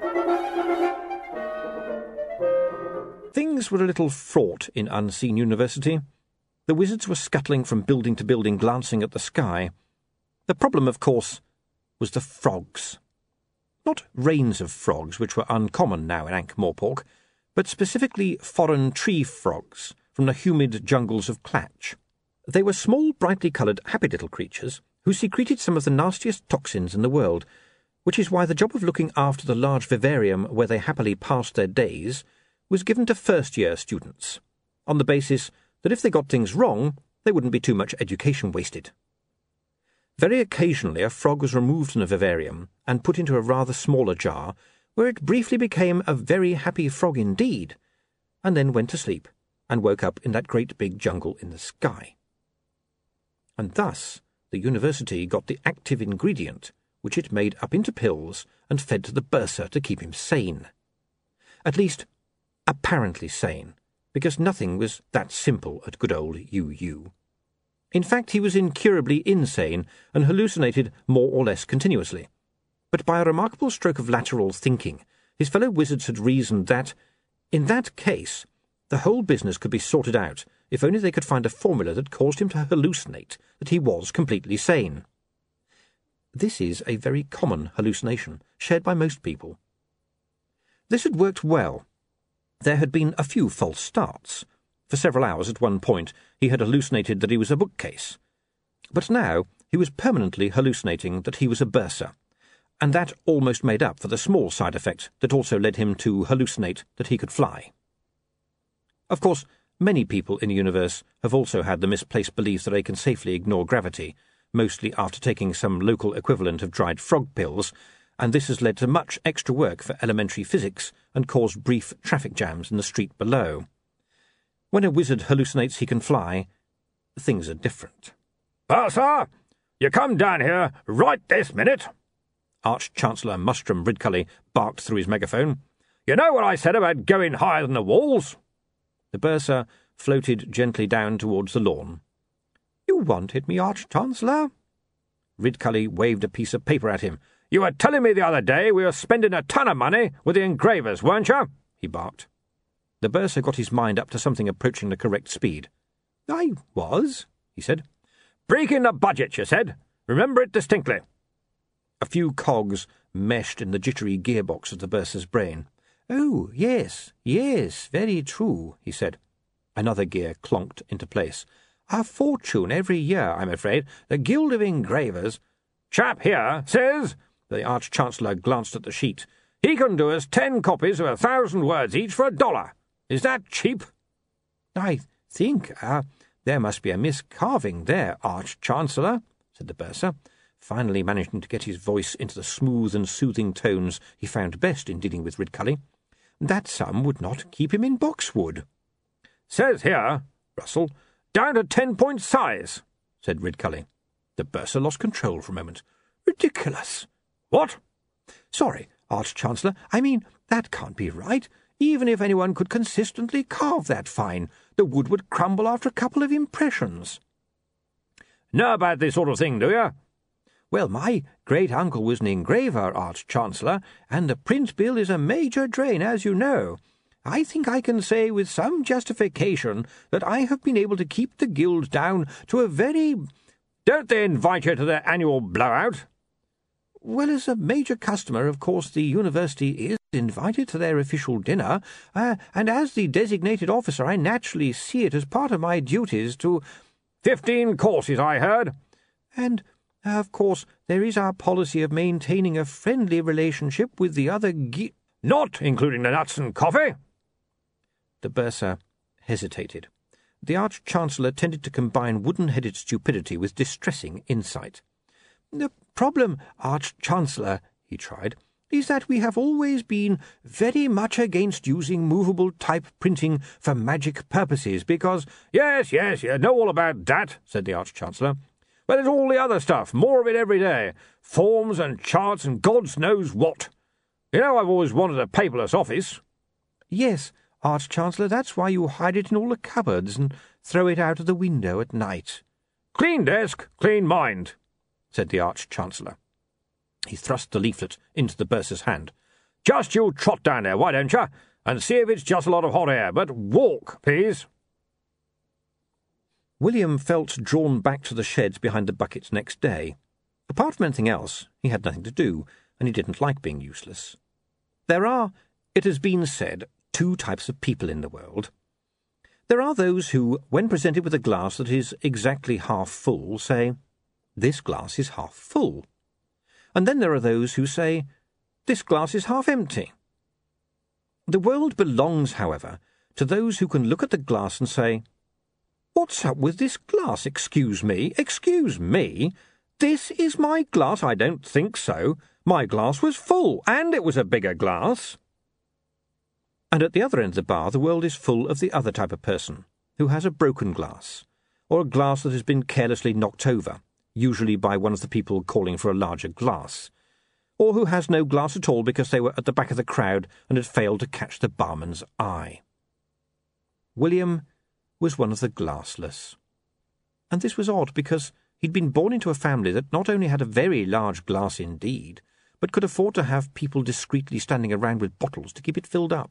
Things were a little fraught in Unseen University. The wizards were scuttling from building to building, glancing at the sky. The problem, of course, was the frogs. Not rains of frogs, which were uncommon now in Ankh-Morpork, but specifically foreign tree frogs from the humid jungles of Clatch. They were small, brightly coloured, happy little creatures who secreted some of the nastiest toxins in the world, which is why the job of looking after the large vivarium where they happily passed their days was given to first-year students, on the basis that if they got things wrong, there wouldn't be too much education wasted. Very occasionally a frog was removed from the vivarium and put into a rather smaller jar, where it briefly became a very happy frog indeed, and then went to sleep and woke up in that great big jungle in the sky. And thus the university got the active ingredient, which it made up into pills and fed to the bursar to keep him sane. At least, apparently sane, because nothing was that simple at good old UU. In fact, he was incurably insane and hallucinated more or less continuously. But by a remarkable stroke of lateral thinking, his fellow wizards had reasoned that, in that case, the whole business could be sorted out if only they could find a formula that caused him to hallucinate that he was completely sane. This is a very common hallucination, shared by most people. This had worked well. There had been a few false starts. For several hours at one point he had hallucinated that he was a bookcase. But now he was permanently hallucinating that he was a bursar, and that almost made up for the small side effect that also led him to hallucinate that he could fly. Of course, many people in the universe have also had the misplaced belief that they can safely ignore gravity, mostly after taking some local equivalent of dried frog pills, and this has led to much extra work for elementary physics and caused brief traffic jams in the street below. When a wizard hallucinates he can fly, things are different. Bursar, you come down here right this minute, Arch-Chancellor Mustrum Ridcully barked through his megaphone. You know what I said about going higher than the walls? The bursar floated gently down towards the lawn. You wanted me, Arch-Chancellor? Ridcully waved a piece of paper at him. You were telling me the other day we were spending a ton of money with the engravers, weren't you? He barked. The bursar got his mind up to something approaching the correct speed. I was, he said. Breaking the budget, you said. Remember it distinctly. A few cogs meshed in the jittery gearbox of the bursar's brain. Oh, yes, very true, he said. Another gear clonked into place. A fortune every year, I'm afraid. The Guild of Engravers— Chap here says— The Arch-Chancellor glanced at the sheet. He can do us 10 copies of 1,000 words each for $1. Is that cheap? I think, there must be a miscarving there, Arch-Chancellor, said the bursar, finally managing to get his voice into the smooth and soothing tones he found best in dealing with Ridcully. That sum would not keep him in Boxwood. Says here, Russell, down to 10-point size, said Ridcully. The bursar lost control for a moment. Ridiculous. What? Sorry, Arch-Chancellor, I mean, that can't be right. Even if anyone could consistently carve that fine, the wood would crumble after a couple of impressions. Know about this sort of thing, do you? Well, my great-uncle was an engraver, Arch-Chancellor, and the print bill is a major drain, as you know. I think I can say with some justification that I have been able to keep the guild down to a very— Don't they invite you to their annual blowout? Well, as a major customer, of course, the university is invited to their official dinner, and as the designated officer, I naturally see it as part of my duties to— 15 courses, I heard. And, of course, there is our policy of maintaining a friendly relationship with the other Not including the nuts and coffee? The bursar hesitated. The Arch-Chancellor tended to combine wooden-headed stupidity with distressing insight. The problem, Arch-Chancellor, he tried, is that we have always been very much against using movable type printing for magic purposes, because— Yes, you know all about that, said the Arch-Chancellor. But there's all the other stuff, more of it every day. Forms and charts and God's knows what. You know I've always wanted a paperless office. Yes, Arch-Chancellor, that's why you hide it in all the cupboards and throw it out of the window at night. Clean desk, clean mind, said the Arch-Chancellor. He thrust the leaflet into the bursar's hand. Just you trot down there, why don't you, and see if it's just a lot of hot air, but walk, please. William felt drawn back to the sheds behind the buckets next day. Apart from anything else, he had nothing to do, and he didn't like being useless. There are, it has been said, two types of people in the world. There are those who, when presented with a glass that is exactly half full, say, "This glass is half full." And then there are those who say, "This glass is half empty." The world belongs, however, to those who can look at the glass and say, "What's up with this glass? Excuse me, excuse me. This is my glass? I don't think so. My glass was full, and it was a bigger glass." And at the other end of the bar, the world is full of the other type of person, who has a broken glass, or a glass that has been carelessly knocked over, usually by one of the people calling for a larger glass, or who has no glass at all because they were at the back of the crowd and had failed to catch the barman's eye. William was one of the glassless. And this was odd because he'd been born into a family that not only had a very large glass indeed, but could afford to have people discreetly standing around with bottles to keep it filled up.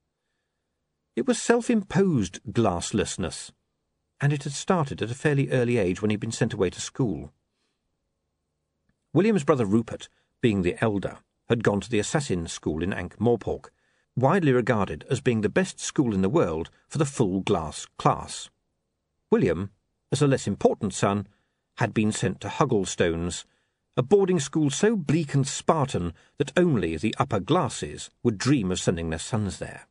It was self-imposed glasslessness, and it had started at a fairly early age when he'd been sent away to school. William's brother Rupert, being the elder, had gone to the Assassin's School in Ankh-Morpork, widely regarded as being the best school in the world for the full glass class. William, as a less important son, had been sent to Hugglestones, a boarding school so bleak and Spartan that only the upper classes would dream of sending their sons there.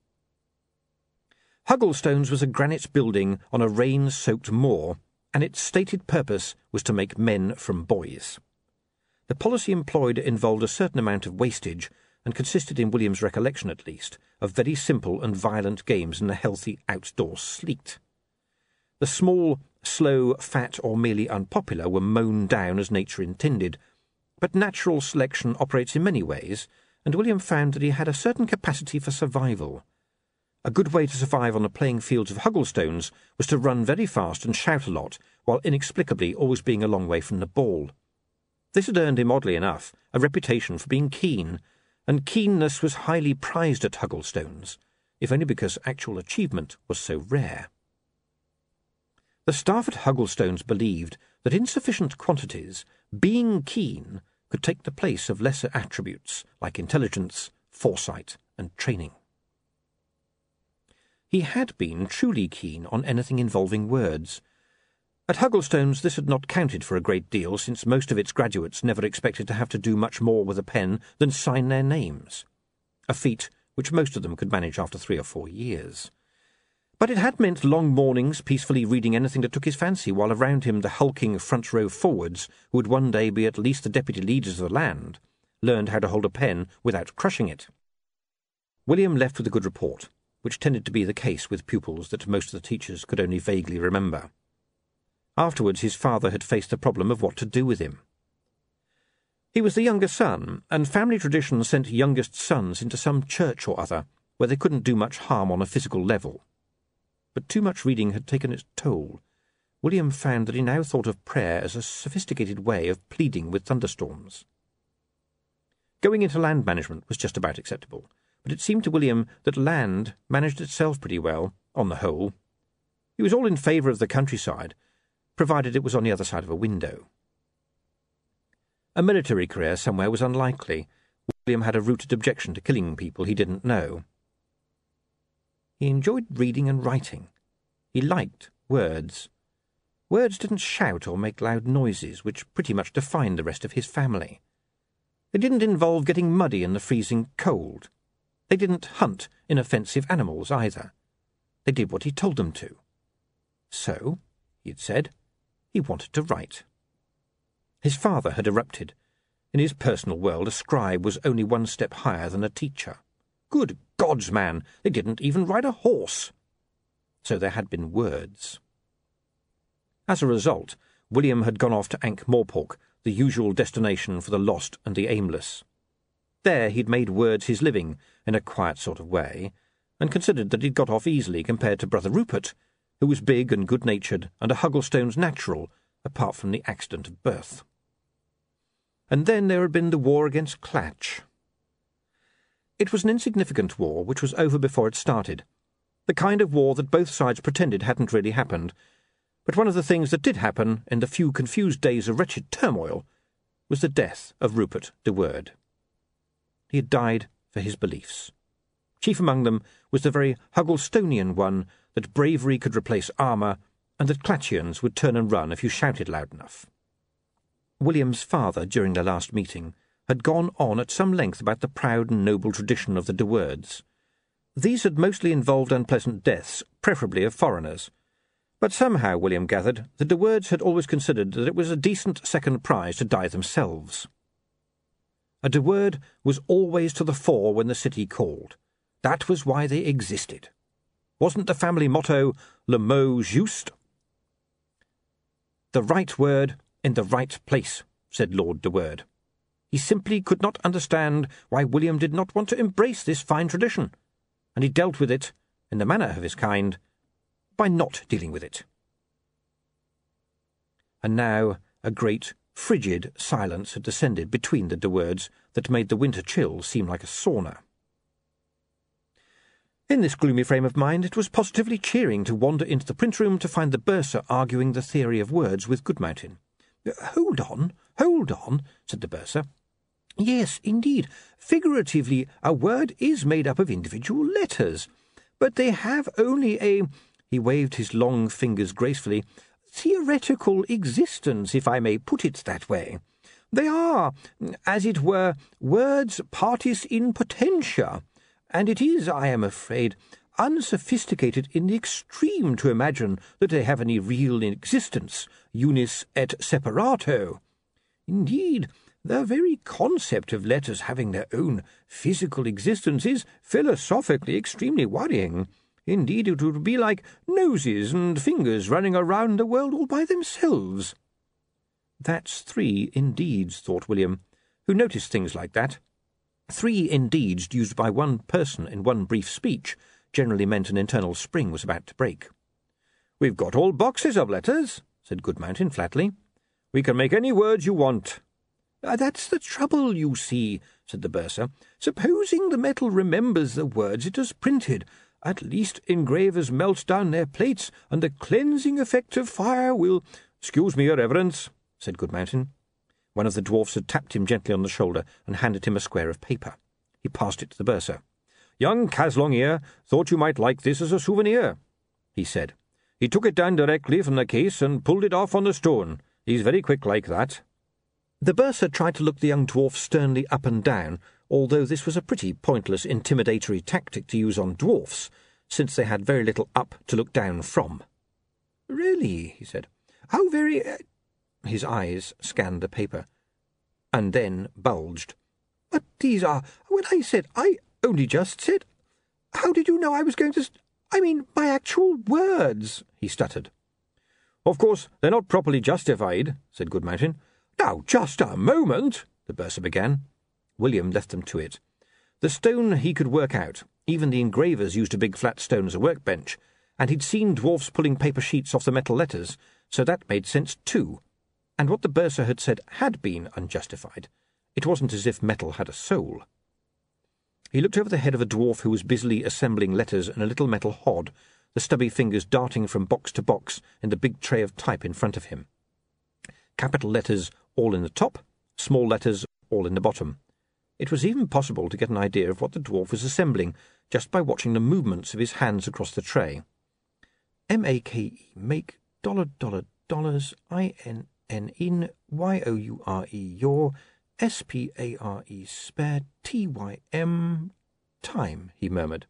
Hugglestones was a granite building on a rain-soaked moor, and its stated purpose was to make men from boys. The policy employed involved a certain amount of wastage, and consisted, in William's recollection at least, of very simple and violent games in a healthy outdoor sleet. The small, slow, fat, or merely unpopular were mown down as nature intended, but natural selection operates in many ways, and William found that he had a certain capacity for survival. A good way to survive on the playing fields of Hugglestones was to run very fast and shout a lot, while inexplicably always being a long way from the ball. This had earned him, oddly enough, a reputation for being keen, and keenness was highly prized at Hugglestones, if only because actual achievement was so rare. The staff at Hugglestones believed that in sufficient quantities, being keen could take the place of lesser attributes like intelligence, foresight, and training. He had been truly keen on anything involving words. At Hugglestones this had not counted for a great deal, since most of its graduates never expected to have to do much more with a pen than sign their names, a feat which most of them could manage after 3 or 4 years. But it had meant long mornings peacefully reading anything that took his fancy, while around him the hulking front-row forwards, who would one day be at least the deputy leaders of the land, learned how to hold a pen without crushing it. William left with a good report, which tended to be the case with pupils that most of the teachers could only vaguely remember. Afterwards his father had faced the problem of what to do with him. He was the younger son, and family tradition sent youngest sons into some church or other, where they couldn't do much harm on a physical level. But too much reading had taken its toll. William found that he now thought of prayer as a sophisticated way of pleading with thunderstorms. Going into land management was just about acceptable, but it seemed to William that land managed itself pretty well, on the whole. He was all in favour of the countryside, provided it was on the other side of a window. A military career somewhere was unlikely. William had a rooted objection to killing people he didn't know. He enjoyed reading and writing. He liked words. Words didn't shout or make loud noises, which pretty much defined the rest of his family. They didn't involve getting muddy in the freezing cold. They didn't hunt inoffensive animals either. They did what he told them to. So, he had said, he wanted to write. His father had erupted. In his personal world, a scribe was only one step higher than a teacher. Good gods, man, they didn't even ride a horse. So there had been words. As a result, William had gone off to Ankh-Morpork, the usual destination for the lost and the aimless. There he'd made words his living, in a quiet sort of way, and considered that he'd got off easily compared to brother Rupert, who was big and good-natured and a Hugglestones natural, apart from the accident of birth. And then there had been the war against Clatch. It was an insignificant war which was over before it started, the kind of war that both sides pretended hadn't really happened. But one of the things that did happen in the few confused days of wretched turmoil was the death of Rupert de Worde. He had died for his beliefs. Chief among them was the very Hugglestonian one that bravery could replace armour, and that Clatchians would turn and run if you shouted loud enough. William's father, during their last meeting, had gone on at some length about the proud and noble tradition of the de Wordes. These had mostly involved unpleasant deaths, preferably of foreigners. But somehow, William gathered, the de Wordes had always considered that it was a decent second prize to die themselves. A de Worde was always to the fore when the city called. That was why they existed. Wasn't the family motto Le mot juste? The right word in the right place, said Lord de Worde. He simply could not understand why William did not want to embrace this fine tradition, and he dealt with it, in the manner of his kind, by not dealing with it. And now a great, frigid silence had descended between the de Wordes that made the winter chill seem like a sauna. In this gloomy frame of mind, it was positively cheering to wander into the print-room to find the bursar arguing the theory of words with Goodmountain. Hold on, said the bursar. Yes, indeed, figuratively, a word is made up of individual letters, but they have only a— he waved his long fingers gracefully— theoretical existence, if I may put it that way. They are, as it were, words partis in potentia, and it is, I am afraid, unsophisticated in the extreme to imagine that they have any real existence, unis et separato. Indeed, the very concept of letters having their own physical existence is philosophically extremely worrying. Indeed, it would be like noses and fingers running around the world all by themselves. That's three indeeds, thought William, who noticed things like that. Three indeeds used by one person in one brief speech generally meant an internal spring was about to break. "We've got all boxes of letters," said Goodmountain flatly. "We can make any words you want." "That's the trouble, you see," said the bursar. "Supposing the metal remembers the words it has printed, at least engravers melt down their plates, and the cleansing effect of fire will—" "Excuse me, your reverence," said Goodmountain. One of the dwarfs had tapped him gently on the shoulder and handed him a square of paper. He passed it to the bursar. "Young Caslong here thought you might like this as a souvenir," he said. "He took it down directly from the case and pulled it off on the stone. He's very quick like that." The bursar tried to look the young dwarf sternly up and down, although this was a pretty pointless intimidatory tactic to use on dwarfs, since they had very little up to look down from. "Really," he said, "how very—" His eyes scanned the paper, and then bulged. "But these are— When I said— I only just said— How did you know I was going to— I mean, my actual words," he stuttered. "Of course, they're not properly justified," said Goodmountain. "Now, just a moment," the bursar began. William left them to it. The stone he could work out. Even the engravers used a big flat stone as a workbench, and he'd seen dwarfs pulling paper sheets off the metal letters, so that made sense too. And what the bursar had said had been unjustified. It wasn't as if metal had a soul. He looked over the head of a dwarf who was busily assembling letters in a little metal hod, the stubby fingers darting from box to box in the big tray of type in front of him. Capital letters all in the top, small letters all in the bottom. It was even possible to get an idea of what the dwarf was assembling just by watching the movements of his hands across the tray. M-A-K-E, make, dollar, dollar, dollars, I-N-N, in, Y-O-U-R-E, your, S-P-A-R-E, spare, T-Y-M, time, he murmured.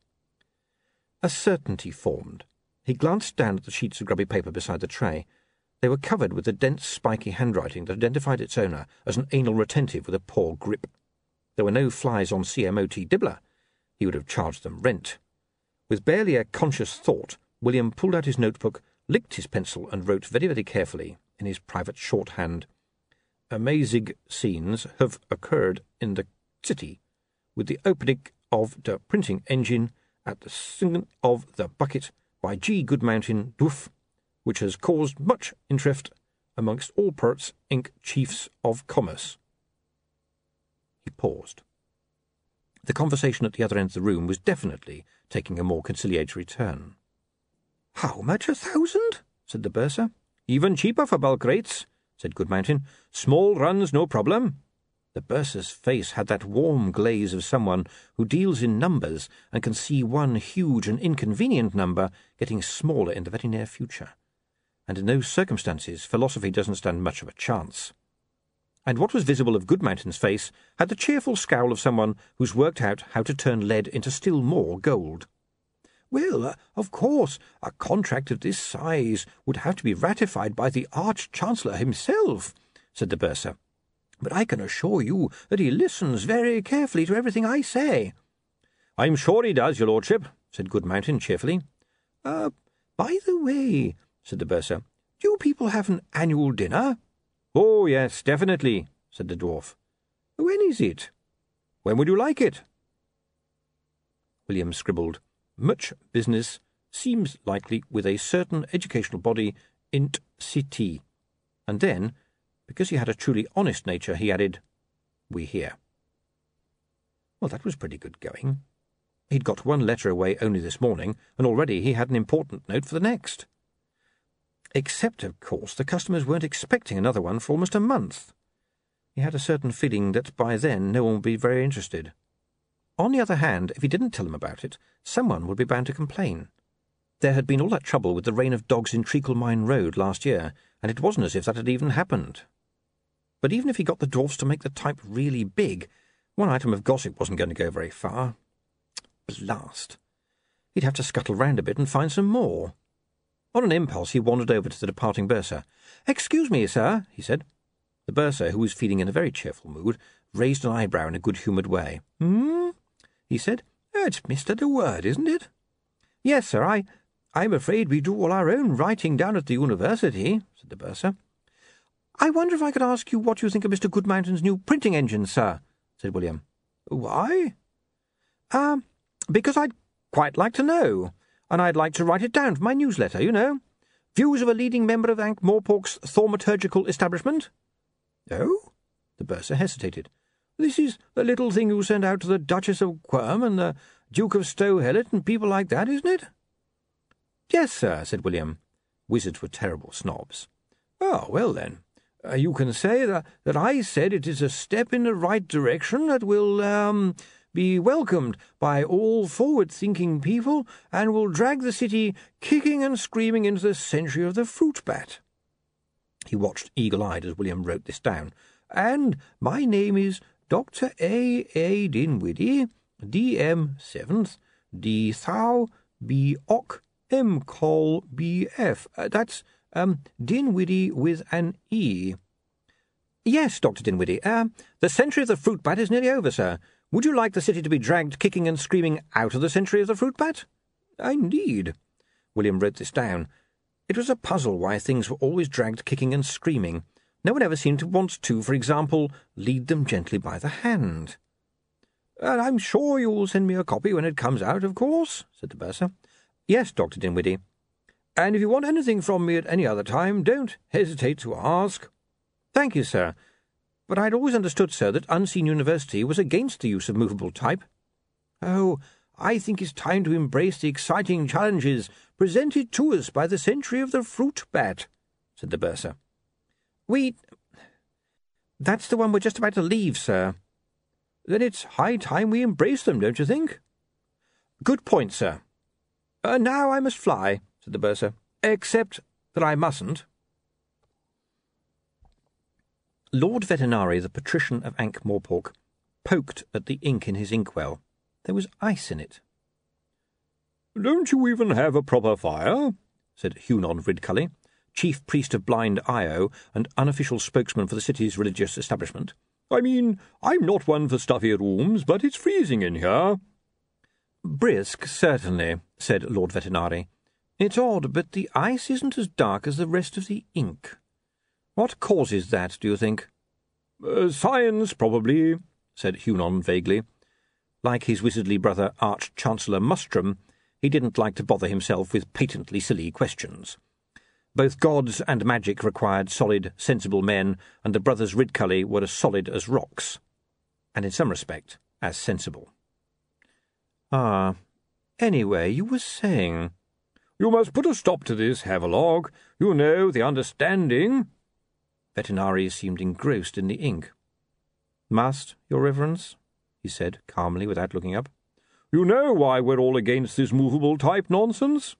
A certainty formed. He glanced down at the sheets of grubby paper beside the tray. They were covered with the dense, spiky handwriting that identified its owner as an anal retentive with a poor grip. There were no flies on CMOT Dibbler. He would have charged them rent. With barely a conscious thought, William pulled out his notebook, licked his pencil, and wrote very, very carefully, in his private shorthand, "Amazing scenes have occurred in the city, with the opening of the printing engine at the singing of the bucket by G. Goodmountain, Dwarf, which has caused much interest amongst all parts Inc. chiefs of commerce." He paused. The conversation at the other end of the room was definitely taking a more conciliatory turn. "How much, 1,000?" said the bursar. "Even cheaper for bulk rates," said Goodmountain. "Small runs, no problem." The bursar's face had that warm glaze of someone who deals in numbers and can see one huge and inconvenient number getting smaller in the very near future. And in those circumstances, philosophy doesn't stand much of a chance. And what was visible of Goodmountain's face had the cheerful scowl of someone who's worked out how to turn lead into still more gold. "Well, of course, a contract of this size would have to be ratified by the Arch-Chancellor himself," said the bursar. "But I can assure you that he listens very carefully to everything I say." "I'm sure he does, your lordship," said Goodmountain cheerfully. By the way," said the bursar, "do you people have an annual dinner?" "Oh, yes, definitely," said the dwarf. "When is it?" "When would you like it?" William scribbled, "Much business seems likely with a certain educational body int city," and then, because he had a truly honest nature, he added, "We hear." Well, that was pretty good going. He'd got one letter away only this morning, and already he had an important note for the next. Except, of course, the customers weren't expecting another one for almost a month. He had a certain feeling that by then no one would be very interested. On the other hand, if he didn't tell them about it, someone would be bound to complain. There had been all that trouble with the rain of dogs in Treacle Mine Road last year, and it wasn't as if that had even happened. But even if he got the dwarfs to make the type really big, one item of gossip wasn't going to go very far. Blast! He'd have to scuttle round a bit and find some more. On an impulse, he wandered over to the departing bursar. "Excuse me, sir," he said. The bursar, who was feeling in a very cheerful mood, raised an eyebrow in a good-humoured way. He said. "It's Mr. De Word, isn't it?" "Yes, sir, I'm afraid we do all our own writing down at the university," said the bursar. "I wonder if I could ask you what you think of Mr. Goodmountain's new printing engine, sir," said William. "Why?" Because I'd quite like to know, and I'd like to write it down for my newsletter, you know. Views of a leading member of Ankh-Morpork's thaumaturgical establishment." "Oh?" The bursar hesitated. "This is the little thing you send out to the Duchess of Quirm and the Duke of Stow-Hellet and people like that, isn't it?" "Yes, sir," said William. Wizards were terrible snobs. "Oh, well then, you can say that I said it is a step in the right direction that will, be welcomed by all forward-thinking people and will drag the city kicking and screaming into the century of the fruit bat." He watched eagle-eyed as William wrote this down. "And my name is Dr. A. Dinwiddie, D.M. 7th, D. Thou, B. Ock, M. Col, B. F. That's, Dinwiddie with an E." "Yes, Dr. Dinwiddie. The century of the fruit bat is nearly over, sir. Would you like the city to be dragged kicking and screaming out of the century of the fruit bat?" "Indeed." William wrote this down. It was a puzzle why things were always dragged kicking and screaming. No one ever seemed to want to, for example, lead them gently by the hand. "I'm sure you'll send me a copy when it comes out, of course," said the bursar. "Yes, Dr. Dinwiddie. And if you want anything from me at any other time, don't hesitate to ask." "Thank you, sir. But I'd always understood, sir, that Unseen University was against the use of movable type." "Oh, I think it's time to embrace the exciting challenges presented to us by the century of the fruit bat," said the bursar. That's the one we're just about to leave, sir." "Then it's high time we embrace them, don't you think?" "Good point, sir." "Now I must fly," said the bursar, "except that I mustn't." Lord Vetinari, the patrician of Ankh-Morpork, poked at the ink in his inkwell. There was ice in it. "Don't you even have a proper fire?" said Hunon Ridcully, chief priest of Blind Io and unofficial spokesman for the city's religious establishment. "I mean, I'm not one for stuffy rooms, but it's freezing in here." "Brisk, certainly," said Lord Vetinari. "It's odd, but the ice isn't as dark as the rest of the ink. What causes that, do you think?" "Science, probably," said Hunon vaguely. Like his wizardly brother Arch-Chancellor Mustrum, he didn't like to bother himself with patently silly questions. Both gods and magic required solid, sensible men, and the brothers Ridcully were as solid as rocks, and in some respect as sensible. Ah, anyway, you were saying— You must put a stop to this, Havelock. You know, the understanding— Vetinari seemed engrossed in the ink. "Must, your reverence?" he said, calmly, without looking up. You know why we're all against this movable type nonsense?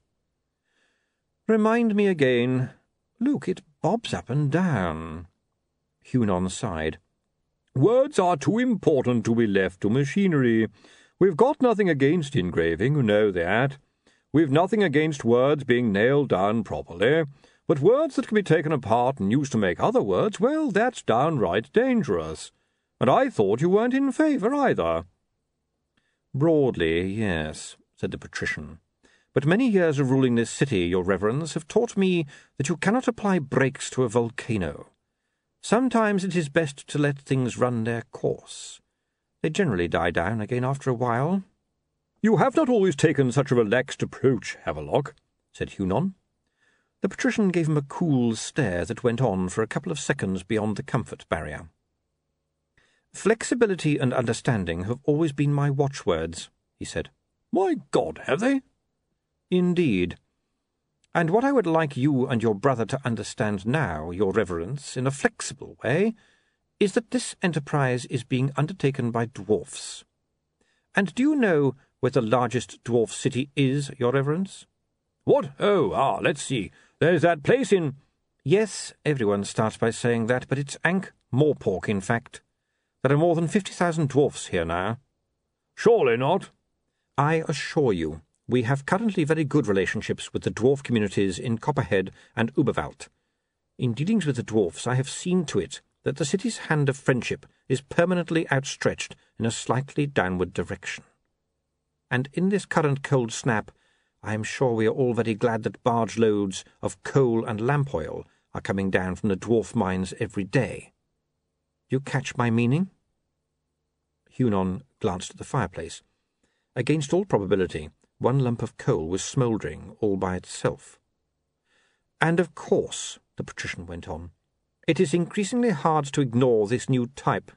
Remind me again. Look, it bobs up and down. Hunon sighed. Words are too important to be left to machinery. We've got nothing against engraving, you know that. We've nothing against words being nailed down properly. But words that can be taken apart and used to make other words, well, that's downright dangerous. And I thought you weren't in favour either. Broadly, yes, said the patrician. But many years of ruling this city, your reverence, have taught me that you cannot apply brakes to a volcano. Sometimes it is best to let things run their course. They generally die down again after a while. You have not always taken such a relaxed approach, Havelock, said Hunon. The patrician gave him a cool stare that went on for a couple of seconds beyond the comfort barrier. Flexibility and understanding have always been my watchwords, he said. My God, have they? Indeed. And what I would like you and your brother to understand now, your reverence, in a flexible way, is that this enterprise is being undertaken by dwarfs. And do you know where the largest dwarf city is, your reverence? What? Oh, let's see. There's that place in— Yes, everyone starts by saying that, but it's Ankh-Morpork, in fact. There are more than 50,000 dwarfs here now. Surely not. I assure you, we have currently very good relationships with the dwarf communities in Copperhead and Uberwald. In dealings with the dwarfs, I have seen to it that the city's hand of friendship is permanently outstretched in a slightly downward direction. And in this current cold snap, I am sure we are all very glad that barge loads of coal and lamp oil are coming down from the dwarf mines every day. You catch my meaning? Hunon glanced at the fireplace. Against all probability, one lump of coal was smouldering all by itself. And of course, the patrician went on, it is increasingly hard to ignore this new type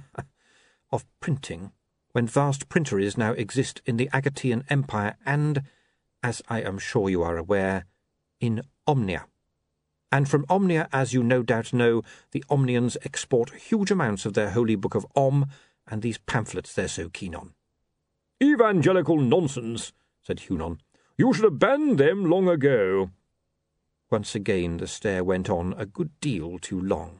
of printing, when vast printeries now exist in the Agatean Empire and, as I am sure you are aware, in Omnia. And from Omnia, as you no doubt know, the Omnians export huge amounts of their holy book of Om and these pamphlets they're so keen on. Evangelical nonsense, said Hunon. You should have banned them long ago. Once again the stare went on a good deal too long.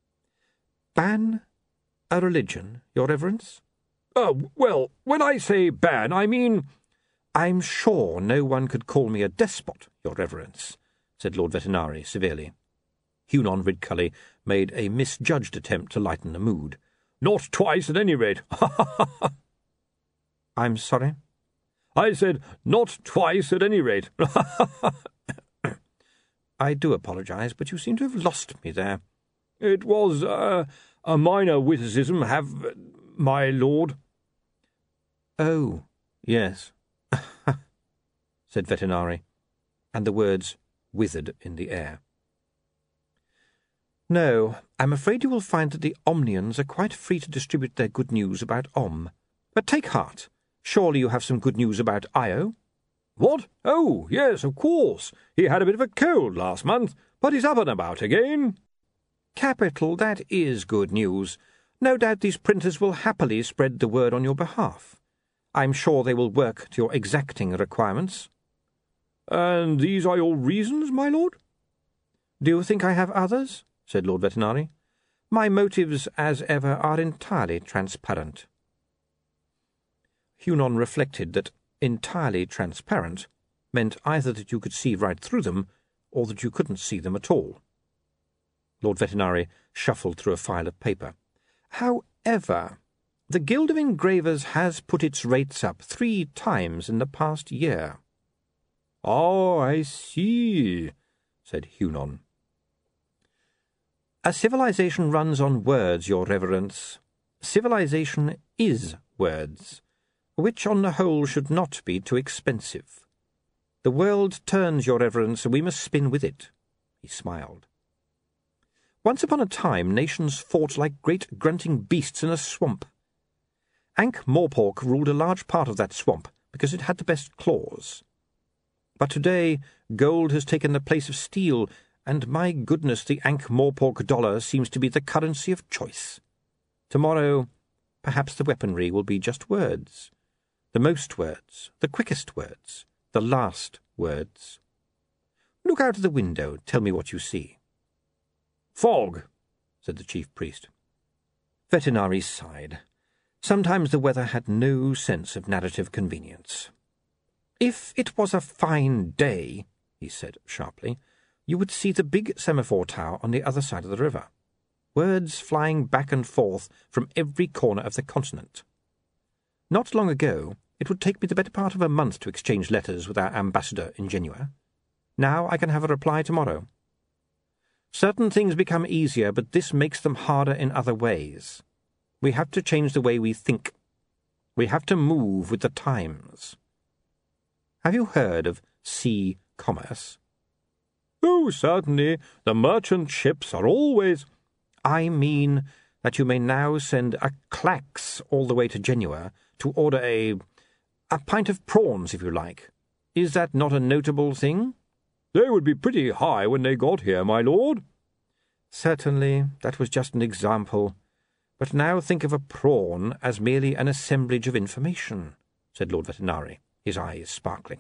Ban a religion, your reverence? Well, when I say ban, I mean— I'm sure no one could call me a despot, your reverence, said Lord Vetinari severely. Hunon Ridcully made a misjudged attempt to lighten the mood. Not twice, at any rate. I'm sorry? I said, not twice, at any rate. I do apologize, but you seem to have lost me there. It was a minor witticism, my lord. Oh, yes, said Vetinari, and the words withered in the air. No, I'm afraid you will find that the Omnians are quite free to distribute their good news about Om. But take heart. Surely you have some good news about Io? What? Oh, yes, of course. He had a bit of a cold last month, but he's up and about again. Capital, that is good news. No doubt these printers will happily spread the word on your behalf. I'm sure they will work to your exacting requirements. And these are your reasons, my lord? Do you think I have others? Said Lord Vetinari. My motives, as ever, are entirely transparent. Hunon reflected that entirely transparent meant either that you could see right through them or that you couldn't see them at all. Lord Vetinari shuffled through a file of paper. However, the Guild of Engravers has put its rates up 3 times in the past year. Oh, I see, said Hunon. A civilization runs on words, your reverence. Civilization is words, which on the whole should not be too expensive. The world turns, your reverence, and we must spin with it. He smiled. Once upon a time, nations fought like great grunting beasts in a swamp. Ankh-Morpork ruled a large part of that swamp because it had the best claws. But today gold has taken the place of steel, and my goodness, the Ankh-Morpork dollar seems to be the currency of choice. Tomorrow, perhaps the weaponry will be just words. The most words, the quickest words, the last words. Look out of the window, tell me what you see. Fog, said the chief priest. Vetinari sighed. Sometimes the weather had no sense of narrative convenience. If it was a fine day, he said sharply, you would see the big semaphore tower on the other side of the river. Words flying back and forth from every corner of the continent. Not long ago, it would take me the better part of a month to exchange letters with our ambassador in Genua. Now I can have a reply tomorrow. Certain things become easier, but this makes them harder in other ways. We have to change the way we think. We have to move with the times. Have you heard of sea commerce? Oh, certainly. The merchant ships are always— I mean that you may now send a clax all the way to Genua to order a pint of prawns, if you like. Is that not a notable thing? They would be pretty high when they got here, my lord. Certainly, that was just an example. But now think of a prawn as merely an assemblage of information, said Lord Vetinari, his eyes sparkling.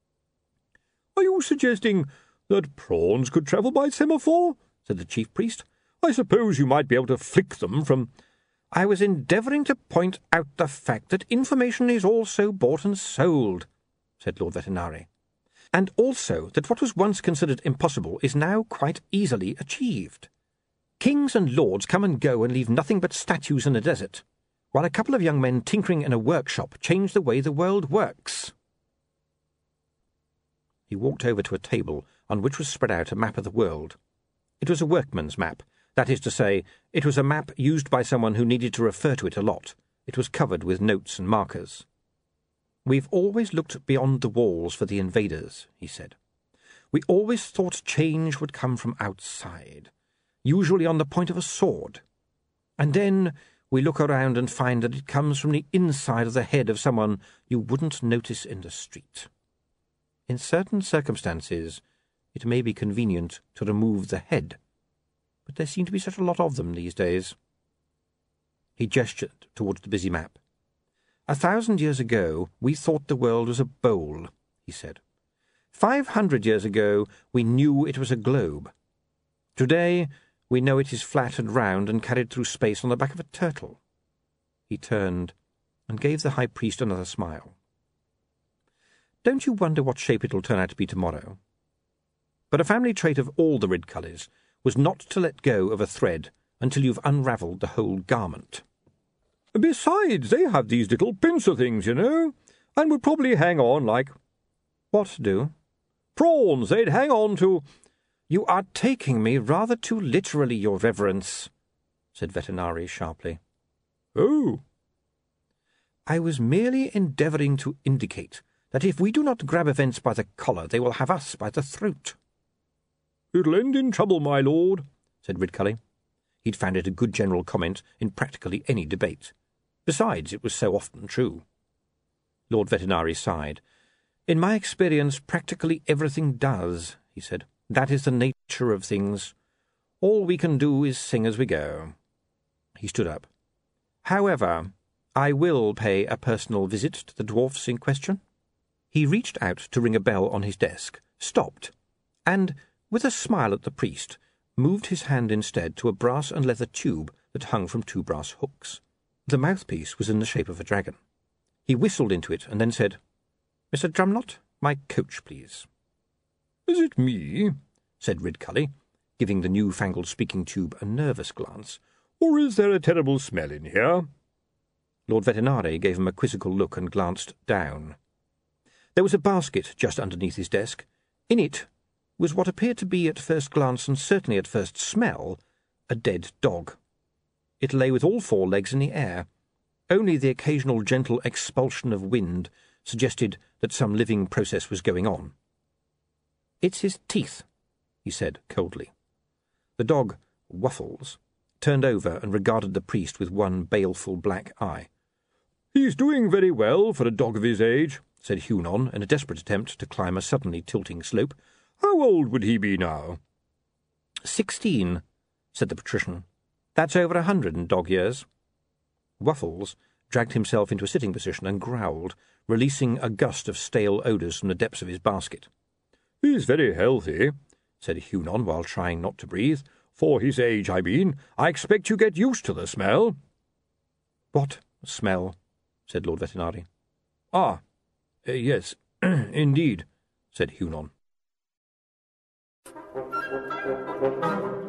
Are you suggesting that prawns could travel by semaphore? Said the chief priest. I suppose you might be able to flick them from— I was endeavouring to point out the fact that information is also bought and sold, said Lord Vetinari, and also that what was once considered impossible is now quite easily achieved. Kings and lords come and go and leave nothing but statues in a desert, while a couple of young men tinkering in a workshop change the way the world works. He walked over to a table on which was spread out a map of the world. It was a workman's map. That is to say, it was a map used by someone who needed to refer to it a lot. It was covered with notes and markers. We've always looked beyond the walls for the invaders, he said. We always thought change would come from outside, usually on the point of a sword. And then we look around and find that it comes from the inside of the head of someone you wouldn't notice in the street. In certain circumstances, it may be convenient to remove the head, but there seem to be such a lot of them these days. He gestured towards the busy map. 1,000 years ago, we thought the world was a bowl, he said. 500 years ago, we knew it was a globe. Today, we know it is flat and round and carried through space on the back of a turtle. He turned and gave the high priest another smile. Don't you wonder what shape it'll turn out to be tomorrow? But a family trait of all the Ridcullys was not to let go of a thread until you've unravelled the whole garment. Besides, they have these little pincer things, you know, and would probably hang on like— What do? Prawns. They'd hang on to— You are taking me rather too literally, your reverence, said Vetinari sharply. Oh. I was merely endeavouring to indicate that if we do not grab events by the collar, they will have us by the throat. It'll end in trouble, my lord, said Ridcully. He'd found it a good general comment in practically any debate. Besides, it was so often true. Lord Vetinari sighed. In my experience, practically everything does, he said. That is the nature of things. All we can do is sing as we go. He stood up. However, I will pay a personal visit to the dwarfs in question. He reached out to ring a bell on his desk, stopped, and, with a smile at the priest, moved his hand instead to a brass and leather tube that hung from 2 brass hooks. The mouthpiece was in the shape of a dragon. He whistled into it and then said, Mr. Drumnott, my coach, please. Is it me? Said Ridcully, giving the new-fangled speaking tube a nervous glance. Or is there a terrible smell in here? Lord Vetinari gave him a quizzical look and glanced down. There was a basket just underneath his desk. In it was what appeared to be at first glance, and certainly at first smell, a dead dog. It lay with all 4 legs in the air. Only the occasional gentle expulsion of wind suggested that some living process was going on. It's his teeth, he said coldly. The dog, Waffles, turned over and regarded the priest with one baleful black eye. "He's doing very well for a dog of his age," said Hunon, in a desperate attempt to climb a suddenly tilting slope. "How old would he be now?" 16, said the patrician. That's over 100 in dog years. Wuffles dragged himself into a sitting position and growled, releasing a gust of stale odours from the depths of his basket. "He's very healthy," said Hunon, while trying not to breathe. "For his age, I mean. I expect you get used to the smell." "What smell?" said Lord Vetinari. "Ah, yes, indeed," said Hunon.